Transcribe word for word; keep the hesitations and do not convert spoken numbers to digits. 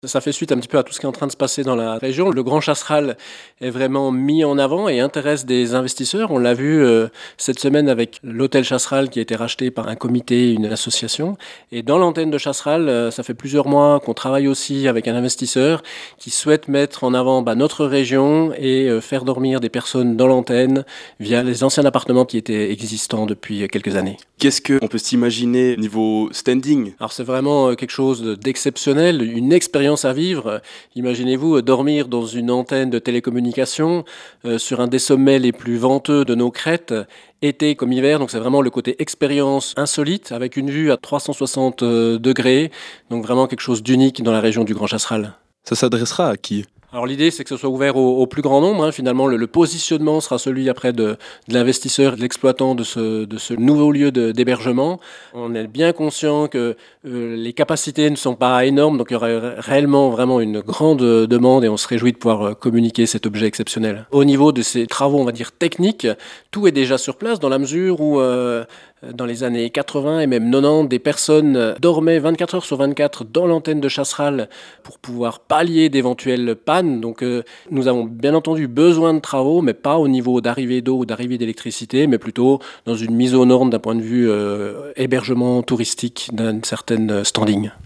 Ça fait suite un petit peu à tout ce qui est en train de se passer dans la région. Le Grand Chasseral est vraiment mis en avant et intéresse des investisseurs. On l'a vu euh, cette semaine avec l'hôtel Chasseral qui a été racheté par un comité, une association. Et dans l'antenne de Chasseral, euh, ça fait plusieurs mois qu'on travaille aussi avec un investisseur qui souhaite mettre en avant bah, notre région et euh, faire dormir des personnes dans l'antenne via les anciens appartements qui étaient existants depuis quelques années. Qu'est-ce qu'on peut s'imaginer niveau standing? Alors c'est vraiment quelque chose d'exceptionnel, une expérience à vivre. Imaginez-vous dormir dans une antenne de télécommunication euh, sur un des sommets les plus venteux de nos crêtes, été comme hiver. Donc c'est vraiment le côté expérience insolite avec une vue à trois cent soixante degrés. Donc vraiment quelque chose d'unique dans la région du Grand Chasseral. Ça s'adressera à qui? Alors l'idée, c'est que ce soit ouvert au, au plus grand nombre. Hein. Finalement, le, le positionnement sera celui après de, de l'investisseur, de l'exploitant de ce, de ce nouveau lieu de, d'hébergement. On est bien conscient que euh, les capacités ne sont pas énormes, donc il y aura réellement vraiment une grande demande et on se réjouit de pouvoir communiquer cet objet exceptionnel. Au niveau de ces travaux, on va dire techniques, tout est déjà sur place dans la mesure où euh, dans les années quatre-vingts et même quatre-vingt-dix, des personnes dormaient vingt-quatre heures sur vingt-quatre dans l'antenne de Chasseral pour pouvoir pallier d'éventuelles pannes. Donc euh, nous avons bien entendu besoin de travaux, mais pas au niveau d'arrivée d'eau ou d'arrivée d'électricité, mais plutôt dans une mise aux normes d'un point de vue euh, hébergement touristique d'un certain standing.